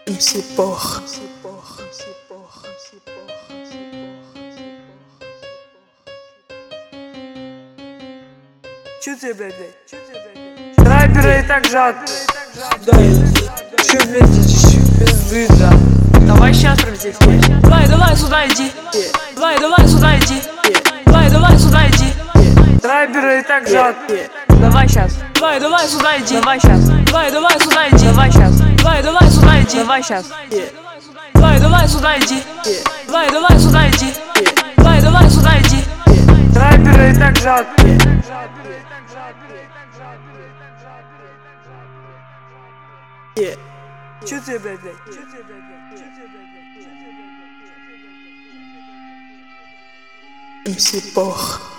MC Porra. Чё ты, блядь? Рэперы и так жадные. Да, чё, блядь, иди, пизды, да. Давай щас прям здесь. Давай сюда иди. Давай сюда иди. Давай сюда иди. Рэперы и так жадные. Давай щас. Давай сюда иди. Давай щас. Давай сюда иди. Давай щас. Давай сюда иди. Давай щас. Давай сюда иди. Давай сюда иди. Давай сюда иди. Рэперы и так жадные. Чё ты, блядь? MC Porra.